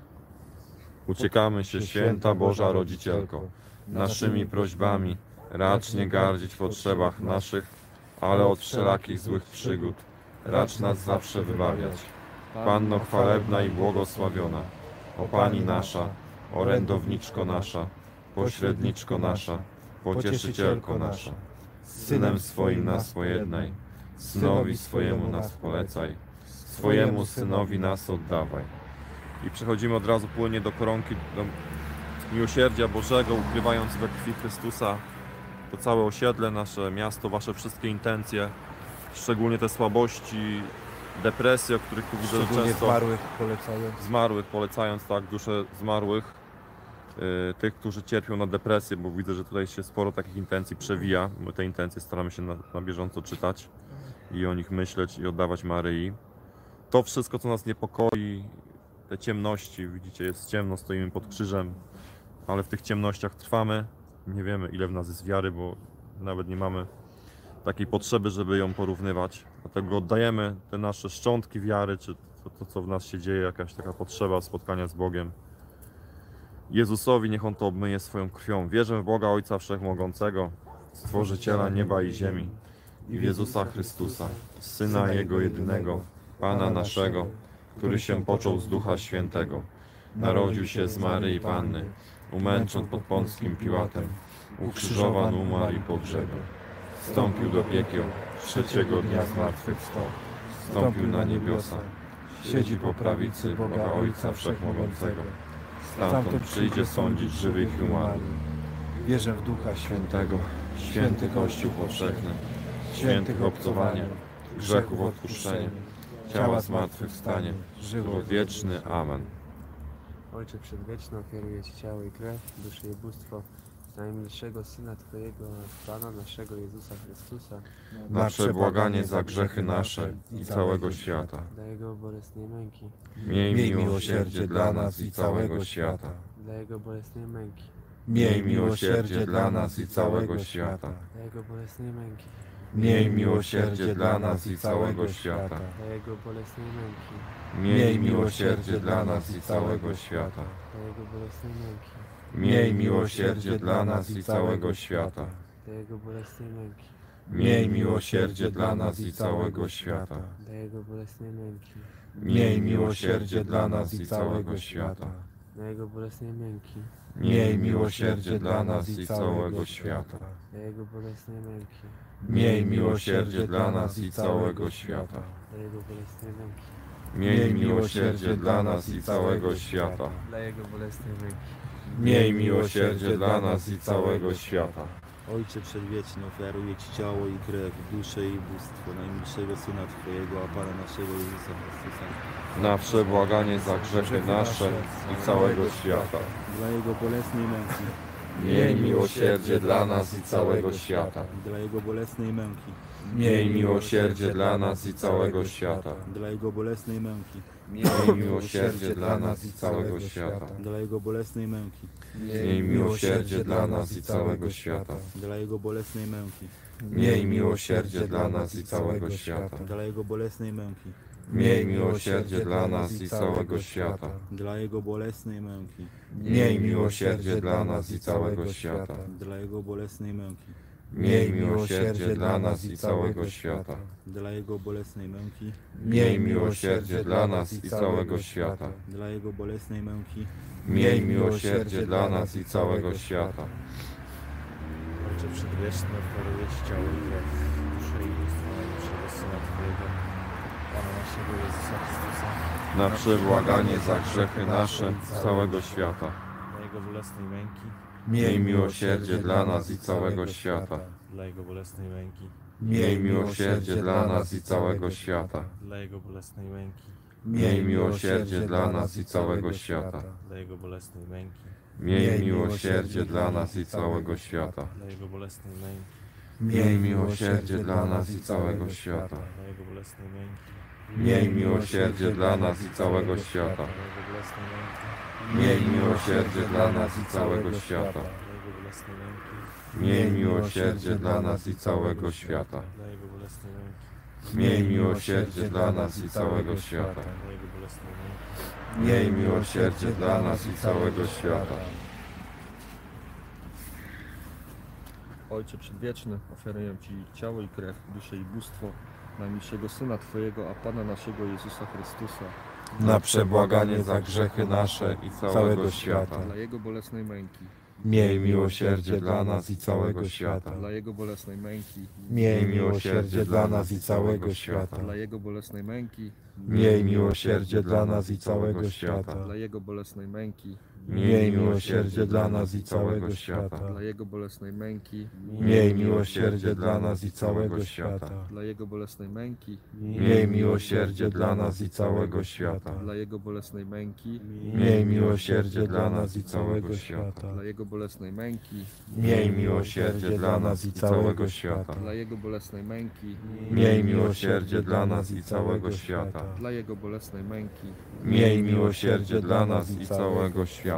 Speaker 1: Uciekamy się, Święta Boża Rodzicielko, naszymi prośbami, racz nie gardzić w potrzebach naszych, ale od wszelakich złych przygód, racz nas zawsze wybawiać. Panno chwalebna i błogosławiona, o Pani nasza, orędowniczko nasza, pośredniczko nasza, pocieszycielko nasza, Synem swoim nas pojednaj, Synowi swojemu nas polecaj, swojemu Synowi nas oddawaj. I przechodzimy od razu płynnie do koronki, do miłosierdzia Bożego, ukrywając we krwi Chrystusa to całe osiedle, nasze miasto, Wasze wszystkie intencje, szczególnie te słabości, depresje, o których tu widzę
Speaker 2: Szczególnie
Speaker 1: często.
Speaker 2: zmarłych polecając.
Speaker 1: Zmarłych, polecając tak dusze zmarłych, yy, tych, którzy cierpią na depresję, bo widzę, że tutaj się sporo takich intencji przewija. My te intencje staramy się na, na bieżąco czytać i o nich myśleć i oddawać Maryi. To wszystko, co nas niepokoi, te ciemności, widzicie, jest ciemno, stoimy pod krzyżem, ale w tych ciemnościach trwamy. Nie wiemy, ile w nas jest wiary, bo nawet nie mamy takiej potrzeby, żeby ją porównywać. Dlatego oddajemy te nasze szczątki wiary, czy to, to co w nas się dzieje, jakaś taka potrzeba spotkania z Bogiem. Jezusowi niech On to obmyje swoją krwią. Wierzę w Boga Ojca Wszechmogącego, Stworzyciela nieba i ziemi i w Jezusa Chrystusa, Syna Jego jedynego, Pana naszego, który się począł z Ducha Świętego. Narodził się z Maryi Panny, umęczon pod Pąckim Piłatem, ukrzyżowan, umarł i pogrzebany. Wstąpił do piekieł, trzeciego dnia zmartwychwstał, wstąpił na niebiosa, siedzi po prawicy Boga Ojca Wszechmogącego. Stamtąd przyjdzie sądzić żywych i umarłych.
Speaker 2: Wierzę w Ducha Świętego,
Speaker 1: Świętego, święty Kościół powszechny, świętych obcowanie, grzechów odpuszczenie, ciała zmartwychwstanie, żywot wieczny. Amen.
Speaker 4: Ojcze Przedwieczny, ofiaruję Ci ciało i krew, duszę i bóstwo najmilszego Syna Twojego, Pana naszego Jezusa Chrystusa,
Speaker 1: Na przebłaganie za grzechy nasze i całego świata.
Speaker 4: dla Jego bolesnej męki,
Speaker 1: Miej miłosierdzie dla nas i całego świata.
Speaker 4: dla Jego bolesnej męki,
Speaker 1: Miej miłosierdzie dla nas i całego świata.
Speaker 4: dla Jego bolesnej męki,
Speaker 1: Miej miłosierdzie dla nas i całego świata.
Speaker 4: dla Jego bolesnej męki,
Speaker 1: Miej miłosierdzie dla nas i całego świata.
Speaker 4: dla Jego bolesnej męki,
Speaker 1: Miej miłosierdzie dla nas i całego świata.
Speaker 4: dla Jego bolesnej męki,
Speaker 1: Miej miłosierdzie dla nas i całego świata.
Speaker 4: dla Jego bolesnej męki,
Speaker 1: Miej miłosierdzie dla nas i całego świata.
Speaker 4: dla Jego bolesnej męki,
Speaker 1: Miej miłosierdzie dla nas i całego świata.
Speaker 4: dla Jego bolesnej męki,
Speaker 1: Miej miłosierdzie dla nas i całego świata.
Speaker 4: dla Jego bolesnej męki,
Speaker 1: Miej miłosierdzie dla nas i całego świata.
Speaker 4: dla Jego bolesnej męki.
Speaker 1: Miej miłosierdzie dla nas i całego świata.
Speaker 3: Ojcze Przedwieczny, ofiaruję Ci ciało i krew, duszę i bóstwo najmilszego Syna Twojego, a Pana naszego Jezusa Chrystusa,
Speaker 1: Na przebłaganie za grzechy nasze i całego świata.
Speaker 3: dla Jego bolesnej męki,
Speaker 1: Miej miłosierdzie dla nas i całego świata.
Speaker 3: dla Jego bolesnej męki,
Speaker 1: Miej miłosierdzie dla nas i całego świata.
Speaker 3: dla Jego bolesnej męki,
Speaker 1: Miej miłosierdzie dla nas i całego świata.
Speaker 3: dla Jego bolesnej męki,
Speaker 1: Miej miłosierdzie dla nas i całego świata.
Speaker 3: dla Jego bolesnej męki,
Speaker 1: Miej miłosierdzie dla nas i całego świata.
Speaker 3: dla Jego bolesnej męki,
Speaker 1: Miej miłosierdzie dla nas i całego świata.
Speaker 3: dla Jego bolesnej męki,
Speaker 1: Miej miłosierdzie dla nas i całego świata.
Speaker 3: dla Jego bolesnej męki,
Speaker 1: Miej miłosierdzie dla nas i całego świata.
Speaker 3: dla Jego bolesnej męki,
Speaker 1: Miej miłosierdzie dla nas i całego świata.
Speaker 3: dla Jego bolesnej męki,
Speaker 1: Miej miłosierdzie dla nas i całego świata.
Speaker 5: Ojcze Przedwieczny, ofiaruję Ci ciało i krew, duszę i bóstwo najmilszego Syna Twojego, Pana naszego Jezusa Chrystusa,
Speaker 1: Na przebłaganie za grzechy nasze i całego świata.
Speaker 5: dla Jego bolesnej męki,
Speaker 1: Miej miłosierdzie dla nas i całego świata.
Speaker 5: dla Jego bolesnej męki,
Speaker 1: Miej miłosierdzie dla nas i całego świata.
Speaker 5: dla Jego bolesnej męki,
Speaker 1: Miej miłosierdzie dla nas i całego świata.
Speaker 5: dla Jego bolesnej męki,
Speaker 1: Miej miłosierdzie dla nas i całego świata.
Speaker 5: dla Jego bolesnej męki,
Speaker 1: Miej miłosierdzie dla nas i całego świata.
Speaker 5: dla Jego bolesnej męki,
Speaker 1: Miej miłosierdzie dla nas i całego świata.
Speaker 5: dla Jego bolesnej męki,
Speaker 1: Miej miłosierdzie dla nas i całego świata.
Speaker 5: dla Jego bolesnej męki,
Speaker 1: Miej miłosierdzie dla nas i całego świata.
Speaker 5: dla Jego bolesnej męki,
Speaker 1: Miej miłosierdzie dla nas i całego świata.
Speaker 5: dla Jego bolesnej męki,
Speaker 1: Miej miłosierdzie dla nas i całego świata.
Speaker 6: Ojcze Przedwieczny, ofiaruję Ci ciało i krew, duszę i bóstwo najmilszego Syna Twojego, a Pana naszego Jezusa Chrystusa,
Speaker 1: Na przebłaganie za grzechy nasze i całego świata.
Speaker 6: dla Jego bolesnej męki,
Speaker 1: Miej miłosierdzie dla nas i całego świata.
Speaker 6: dla Jego bolesnej męki,
Speaker 1: Miej miłosierdzie dla nas i całego świata.
Speaker 6: dla Jego bolesnej męki,
Speaker 1: Miej miłosierdzie dla nas i całego świata.
Speaker 6: dla Jego bolesnej męki,
Speaker 1: Miej miłosierdzie dla nas i całego świata.
Speaker 6: dla Jego bolesnej męki,
Speaker 1: Miej miłosierdzie dla nas i całego świata.
Speaker 6: dla Jego bolesnej męki,
Speaker 1: Miej miłosierdzie dla nas i całego świata.
Speaker 6: dla Jego bolesnej męki,
Speaker 1: Miej miłosierdzie dla nas i całego świata.
Speaker 6: dla Jego bolesnej męki,
Speaker 1: Miej miłosierdzie dla nas i całego świata.
Speaker 6: dla Jego bolesnej męki,
Speaker 1: Miej miłosierdzie dla nas i całego świata.
Speaker 6: dla Jego bolesnej męki,
Speaker 1: Miej miłosierdzie dla nas i całego świata.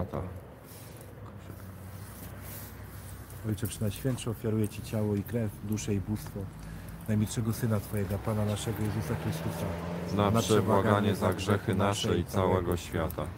Speaker 2: Ojcze Przenajświętszy, ofiaruję Ci ciało i krew, duszę i bóstwo najmilszego Syna Twojego, Pana naszego Jezusa Chrystusa,
Speaker 1: Na przebłaganie za grzechy nasze i całego świata.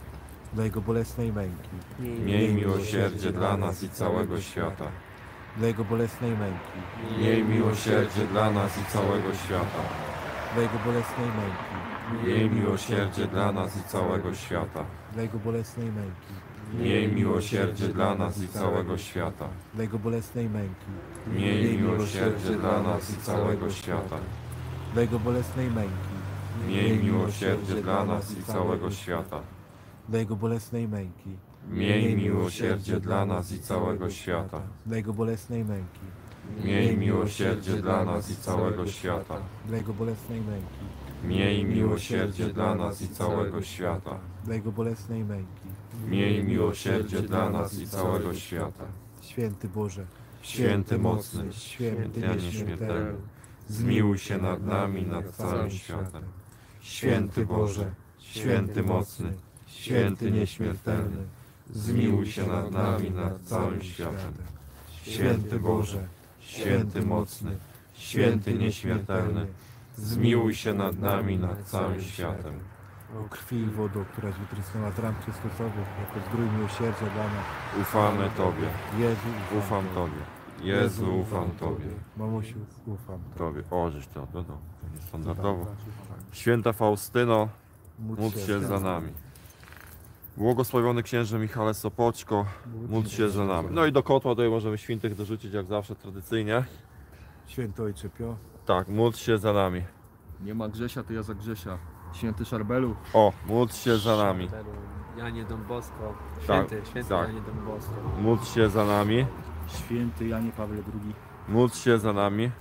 Speaker 2: dla Jego bolesnej męki,
Speaker 1: Miej miłosierdzie dla nas i całego świata.
Speaker 2: dla Jego bolesnej męki,
Speaker 1: Miej miłosierdzie dla nas i całego świata.
Speaker 2: dla Jego bolesnej męki,
Speaker 1: Miej miłosierdzie dla nas i całego świata.
Speaker 2: dla Jego bolesnej męki,
Speaker 1: Miej miłosierdzie dla nas i całego świata.
Speaker 2: dla Jego bolesnej męki,
Speaker 1: Miej miłosierdzie dla nas i całego świata.
Speaker 2: dla Jego bolesnej męki,
Speaker 1: Miej miłosierdzie dla nas i całego świata.
Speaker 2: dla Jego bolesnej męki,
Speaker 1: Miej miłosierdzie dla nas i całego świata.
Speaker 2: dla Jego bolesnej męki,
Speaker 1: Miej miłosierdzie dla nas i całego świata.
Speaker 2: dla Jego bolesnej męki,
Speaker 1: Miej miłosierdzie dla nas i całego świata.
Speaker 2: dla Jego bolesnej męki.
Speaker 1: Miej miłosierdzie dla nas i całego świata.
Speaker 2: Święty Boże,
Speaker 1: Święty mocny,
Speaker 2: święty
Speaker 1: ja nieśmiertelny, zmiłuj się nad nami, nad całym światem. Święty Boże, święty mocny, święty nieśmiertelny, zmiłuj się nad nami, nad całym światem. Święty Boże, święty mocny, święty nieśmiertelny, zmiłuj się nad nami, nad całym światem.
Speaker 2: O krwi i wodą, któraś wytrysnęła z ram Chrystusowych, jako zdrój miłosierdzia dla nas.
Speaker 1: Ufamy Tobie,
Speaker 2: Jezu,
Speaker 1: ufam Tobie. Jezu, ufam Tobie.
Speaker 2: Mamusiu, ufam
Speaker 1: Tobie. O, żeś to dodał. Standardowo. Święta Faustyno, módl się za nami. Błogosławiony księże Michale Sopoćko, módl się za nami. No i do kotła tutaj możemy świętych dorzucić jak zawsze tradycyjnie.
Speaker 2: Święty Ojcze Pio,
Speaker 1: Tak, módl się za nami.
Speaker 6: Nie ma Grzesia, to ja za Grzesia. Święty Szarbelu,
Speaker 1: O, módl się za nami.
Speaker 4: Janie Don Bosco.
Speaker 1: Tak,
Speaker 4: Święty, święty
Speaker 1: tak.
Speaker 4: Janie Don Bosco.
Speaker 1: Módl się za nami.
Speaker 3: Święty Janie Pawle drugi.
Speaker 1: Módl się za nami.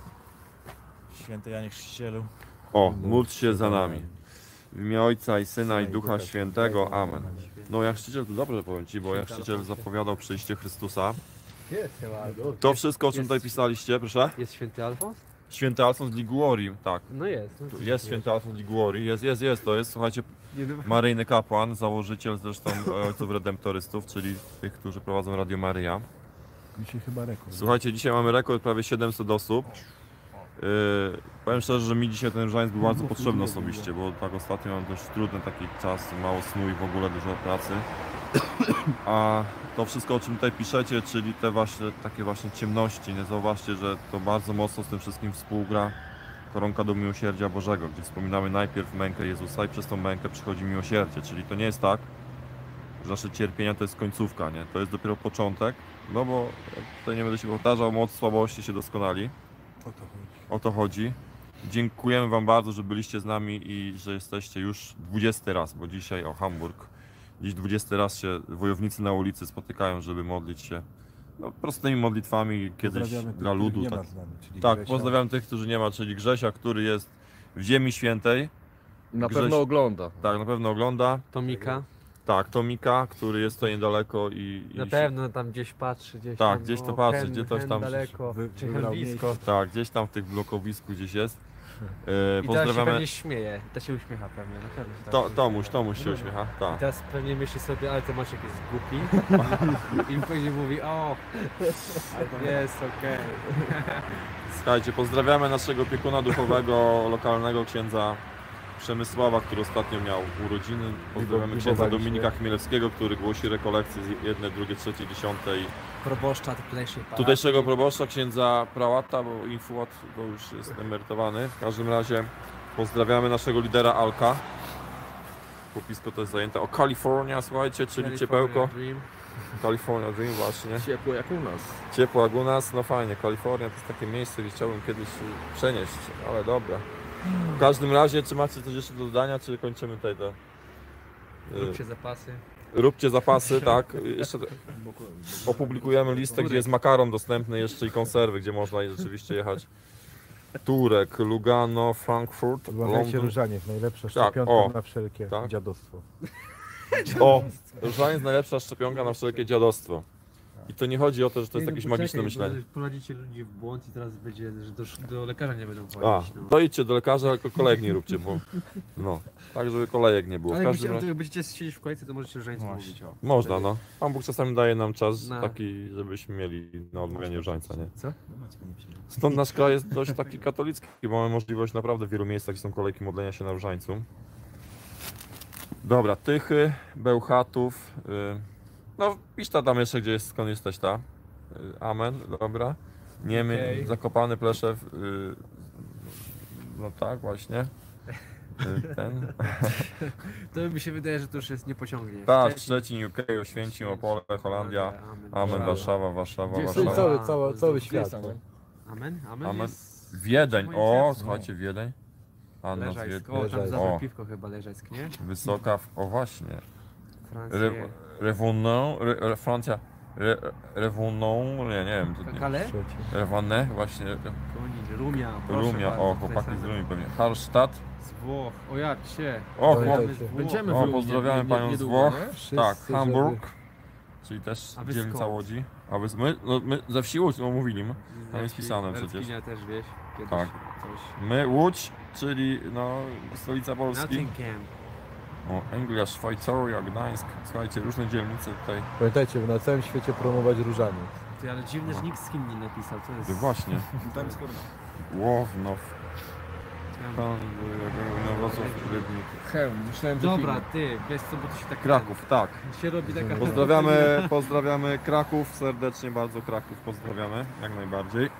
Speaker 5: Święty Janie Chrzcicielu.
Speaker 1: O, módl się za nami. W imię Ojca i Syna i Ducha Świętego. Amen. No jak chrzciciel to dobrze powiem Ci, bo jak chrzciciel zapowiadał przyjście Chrystusa.
Speaker 4: Jest chyba.
Speaker 1: To wszystko, o czym tutaj pisaliście, proszę.
Speaker 4: Jest święty Alfons?
Speaker 1: Święty Alfons Liguori, tak.
Speaker 4: No jest. No
Speaker 1: Tu jest święty Alfons Liguori, jest, jest, jest, to jest, słuchajcie,
Speaker 4: Nie wiem.
Speaker 1: Maryjny kapłan, założyciel zresztą e, Ojców Redemptorystów, czyli tych, którzy prowadzą Radio Maryja.
Speaker 2: dzisiaj chyba rekord.
Speaker 1: Słuchajcie, dzisiaj mamy rekord prawie siedemset osób. Yy, powiem szczerze, że mi dzisiaj ten różaniec był bardzo potrzebny osobiście, bo tak ostatnio mam dość trudny taki czas, mało snu i w ogóle dużo pracy. A to wszystko, o czym tutaj piszecie, czyli te właśnie takie właśnie ciemności, nie zauważcie, że to bardzo mocno z tym wszystkim współgra koronka do miłosierdzia Bożego, gdzie wspominamy najpierw mękę Jezusa i przez tą mękę przychodzi miłosierdzie, czyli to nie jest tak, że nasze cierpienia to jest końcówka, nie? To jest dopiero początek, no bo jak tutaj nie będę się powtarzał, moc słabości się doskonali.
Speaker 2: O to chodzi.
Speaker 1: O to chodzi. Dziękujemy Wam bardzo, że byliście z nami i że jesteście już dwudziesty raz, bo dzisiaj o Hamburg. Dziś dwudziesty raz się wojownicy na ulicy spotykają, żeby modlić się no, prostymi modlitwami kiedyś
Speaker 2: Pozdrawiamy tych,
Speaker 1: dla
Speaker 2: których
Speaker 1: ludu.
Speaker 2: nie
Speaker 1: Tak,
Speaker 2: ma z nami, czyli
Speaker 1: tak
Speaker 2: Grzesia.
Speaker 1: pozdrawiam tych, którzy nie ma, czyli Grzesia, który jest w Ziemi Świętej.
Speaker 6: i na
Speaker 1: Grześ-
Speaker 6: pewno ogląda.
Speaker 1: Tak, na pewno ogląda.
Speaker 4: Tomika.
Speaker 1: Tak, Tomika, który jest tutaj niedaleko i... i
Speaker 4: Na pewno tam gdzieś patrzy, gdzieś
Speaker 1: Tak,
Speaker 4: tam.
Speaker 1: gdzieś to
Speaker 4: o,
Speaker 1: patrzy,
Speaker 4: hen,
Speaker 1: gdzie coś
Speaker 4: hen
Speaker 1: tam-
Speaker 4: daleko,
Speaker 2: Wy-
Speaker 4: czy
Speaker 2: wybrał
Speaker 4: hen blisko.
Speaker 1: Tak, gdzieś tam w tych blokowisku gdzieś jest. E,
Speaker 4: I teraz się
Speaker 1: pozdrawiamy.
Speaker 4: pewnie śmieje. To się uśmiecha pewnie, na pewno się tak
Speaker 1: To,
Speaker 4: uśmiecha.
Speaker 1: Tomuś, Tomuś się uśmiecha.
Speaker 4: I
Speaker 1: Tak.
Speaker 4: teraz pewnie myśli sobie, ale ten Maciek jest głupi. I później mówi, o, jest okej.
Speaker 1: Słuchajcie, pozdrawiamy naszego opiekuna duchowego lokalnego księdza Przemysława, który ostatnio miał urodziny. Pozdrawiamy księdza
Speaker 2: Próbowaliśmy.
Speaker 1: Dominika Chmielewskiego, który głosi rekolekcje z jednej, drugiej, trzeciej, dziesiątej.
Speaker 4: Proboszcza tutejszej parafii.
Speaker 1: Tutejszego proboszcza, księdza prałata, bo infuat to już jest emerytowany. W każdym razie pozdrawiamy naszego lidera Alka. Popisko to jest zajęte. O, Kalifornia, słuchajcie, czyli
Speaker 4: California
Speaker 1: ciepełko.
Speaker 4: Dream.
Speaker 1: California Dream właśnie.
Speaker 6: Ciepło jak u nas.
Speaker 1: Ciepło jak u nas, no fajnie, Kalifornia to jest takie miejsce, gdzie chciałbym kiedyś y, przenieść, ale dobra. W każdym razie, czy macie coś jeszcze do dodania, czy kończymy tutaj to? Y,
Speaker 4: Róbcie zapasy.
Speaker 1: Róbcie zapasy, tak. Jeszcze opublikujemy listę, gdzie jest makaron dostępny jeszcze i konserwy, gdzie można rzeczywiście jechać. Turek, Lugano, Frankfurt,
Speaker 2: Uważajcie,
Speaker 1: Londyn.
Speaker 2: różaniec, najlepsza
Speaker 1: Tak,
Speaker 2: szczepionka
Speaker 1: o,
Speaker 2: na wszelkie
Speaker 1: tak.
Speaker 2: dziadostwo.
Speaker 1: O, różaniec najlepsza szczepionka na wszelkie dziadostwo. I to nie chodzi o to, że to jest jakieś magiczne myślenie.
Speaker 4: Prowadzicie ludzi w błąd i teraz będzie, że do, do lekarza nie będą
Speaker 1: A,
Speaker 4: chodzić. No.
Speaker 1: to idźcie do lekarza, tylko kolejek nie róbcie, bo no, tak żeby kolejek nie było. W
Speaker 4: Ale
Speaker 1: każdym
Speaker 4: jakbyście,
Speaker 1: razie
Speaker 4: jak będziecie siedzieć w kolejce, to możecie różańcu
Speaker 5: No
Speaker 4: mówić. O.
Speaker 1: można, no. Pan Bóg czasami daje nam czas
Speaker 4: No.
Speaker 1: taki, żebyśmy mieli na odmawianie różańca, nie?
Speaker 4: Co?
Speaker 1: Stąd nasz kraj jest dość taki katolicki, bo mamy możliwość naprawdę w wielu miejscach, gdzie są kolejki modlenia się na różańcu. Dobra, Tychy, Bełchatów. y, No, pisz ta tam jeszcze, gdzie jest, skąd jesteś ta. Y, Amen, dobra. Niemy,
Speaker 6: Okej.
Speaker 1: Zakopany, Pleszew. y, No tak, właśnie. Y, Ten.
Speaker 4: To mi się wydaje, że to już jest nie pociągnie.
Speaker 1: Tak,
Speaker 4: Szczecin.
Speaker 1: Szczecin, U K, Oświęcim, Opole, Holandia.
Speaker 4: Amen.
Speaker 1: Amen, Warszawa, Warszawa,
Speaker 6: Gdzie jest
Speaker 1: Warszawa.
Speaker 6: cały, cały, cały
Speaker 4: Gdzie
Speaker 6: świat.
Speaker 4: jest Amen? Amen? Amen,
Speaker 1: Amen.
Speaker 4: jest...
Speaker 1: Wiedeń,
Speaker 4: moim
Speaker 1: o,
Speaker 4: sercu.
Speaker 1: słuchajcie, Wiedeń. Anna z
Speaker 4: Leżajsk.
Speaker 1: Wiednia.
Speaker 4: O, tam za
Speaker 1: O,
Speaker 4: piwko chyba Leżajsk, nie?
Speaker 1: Wysoka, w- o właśnie.
Speaker 4: Francja.
Speaker 1: Re, Revunon, Re, Re, Francja. Re, Revunon, nie, nie wiem. to nie-
Speaker 4: Kale?
Speaker 1: Revanne, właśnie.
Speaker 4: Konin, Rumia, proszę
Speaker 1: Rumia,
Speaker 4: bardzo,
Speaker 1: o,
Speaker 4: tutaj
Speaker 1: chłopaki z
Speaker 4: same.
Speaker 1: Rumi pewnie. Hallstatt,
Speaker 4: Z Włoch, o jak się.
Speaker 1: o,
Speaker 6: Pamiętajcie.
Speaker 1: chłop,
Speaker 4: z Włoch.
Speaker 6: Będziemy
Speaker 1: o
Speaker 6: w Rumie
Speaker 1: pozdrawiamy
Speaker 6: nie-
Speaker 1: panią z
Speaker 6: niedługo,
Speaker 1: Włoch.
Speaker 6: nie?
Speaker 2: Wszyscy,
Speaker 1: Tak,
Speaker 2: żeby-
Speaker 1: Hamburg, czyli też
Speaker 4: A wy
Speaker 1: dzielnica
Speaker 4: skąd?
Speaker 1: Łodzi. A wy, my, no, my ze wsi Łódź, no mówili my. Tam jest
Speaker 4: Wsi,
Speaker 1: pisane przecież.
Speaker 4: Werskinia też wieś. Kiedyś
Speaker 1: Tak.
Speaker 4: Coś.
Speaker 1: My Łódź, czyli no, stolica Polski.
Speaker 4: Nottingham.
Speaker 1: O, Anglia, Szwajcaria, Gdańsk. Słuchajcie, różne dzielnice tutaj.
Speaker 2: Pamiętajcie, by na całym świecie promować różaniec.
Speaker 4: Ty, ale dziwne, że nikt z kim nie napisał, co jest...
Speaker 1: No właśnie. Łownow,
Speaker 4: Ja-
Speaker 1: Pan, no, Wrocław, Rybnik.
Speaker 6: Chem, myślałem, że
Speaker 4: Dobra,
Speaker 6: film.
Speaker 4: ty, wiesz co, bo to się tak...
Speaker 1: Kraków, tak.
Speaker 4: Się robi taka...
Speaker 1: Pozdrawiamy, pozdrawiamy Kraków, serdecznie bardzo Kraków pozdrawiamy, jak najbardziej.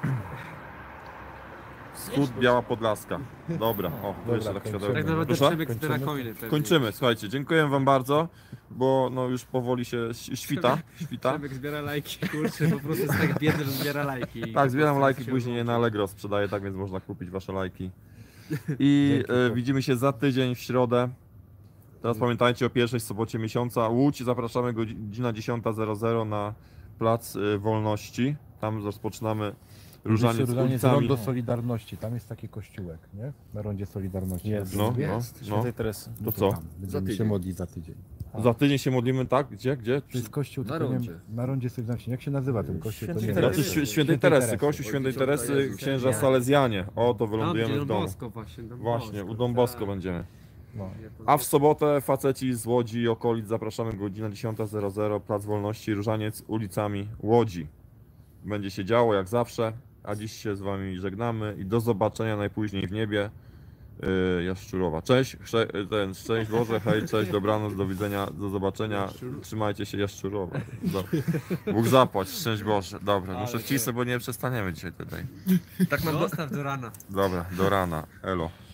Speaker 1: Wschód Biała Podlaska. Dobra, o, to jeszcze tak
Speaker 2: kończymy.
Speaker 1: świadomie.
Speaker 4: Tak naprawdę
Speaker 1: Proszę?
Speaker 4: Przemek zbiera coiny pewnie.
Speaker 1: Kończymy, słuchajcie, dziękuję wam bardzo, bo no już powoli się ś- świta, świta.
Speaker 4: Przemek zbiera lajki, kurczę, po prostu jest tak biedny, że zbiera lajki. I
Speaker 1: Tak,
Speaker 4: po
Speaker 1: zbieram
Speaker 4: prostu
Speaker 1: lajki
Speaker 4: się
Speaker 1: później
Speaker 4: włączy.
Speaker 1: na Allegro sprzedaję, tak więc można kupić wasze lajki. I
Speaker 2: Dzięki,
Speaker 1: e,
Speaker 2: to.
Speaker 1: widzimy się za tydzień w środę. Teraz pamiętajcie o pierwszej sobocie miesiąca. Łódź, zapraszamy godzina dziesiąta zero zero na Plac e, Wolności. Tam rozpoczynamy różaniec
Speaker 2: Różaniec
Speaker 1: ulicami.
Speaker 2: Rondo Solidarności, tam jest taki kościółek, nie? Na rondzie Solidarności.
Speaker 5: Jest.
Speaker 1: No, no,
Speaker 6: Jest.
Speaker 1: no.
Speaker 5: Świętej Teresy.
Speaker 1: To co?
Speaker 2: Tam będziemy
Speaker 6: tydzień.
Speaker 2: się modlić za tydzień.
Speaker 1: Za tydzień się modlimy, tak? Gdzie? Gdzie?
Speaker 2: To jest kościół,
Speaker 6: Na
Speaker 2: tylko nie
Speaker 6: rondzie.
Speaker 2: wiem, na rondzie Solidarności. Jak się nazywa ten kościół? To
Speaker 5: Świętej
Speaker 2: nie
Speaker 1: Znaczy,
Speaker 5: Teresy.
Speaker 1: świ- świętej Teresy, Kościół Świętej Teresy, księża Salezjanie. O, to
Speaker 4: Tam,
Speaker 1: wylądujemy
Speaker 4: gdzie
Speaker 1: w
Speaker 4: Don
Speaker 1: domu.
Speaker 4: Bosco właśnie. Don
Speaker 1: Właśnie,
Speaker 4: Bosco,
Speaker 1: u Don Bosco
Speaker 4: tak.
Speaker 1: będziemy.
Speaker 2: No.
Speaker 1: A w sobotę faceci z Łodzi i okolic zapraszamy godzina dziesiąta zero zero, Plac Wolności, Różaniec ulicami Łodzi. Będzie się działo jak zawsze, a dziś się z wami żegnamy i do zobaczenia najpóźniej w niebie. Yy, Jaszczurowa. Cześć, sze, ten, szczęść Boże, hej, cześć, dobranoc, do widzenia, do zobaczenia. Trzymajcie się, Jaszczurowa. Do, Bóg zapłać, szczęść Boże. Dobra, muszę wcisnąć, bo nie przestaniemy dzisiaj tutaj.
Speaker 6: Tak nam do...
Speaker 4: Zostaw do rana.
Speaker 1: Dobra, do rana, elo.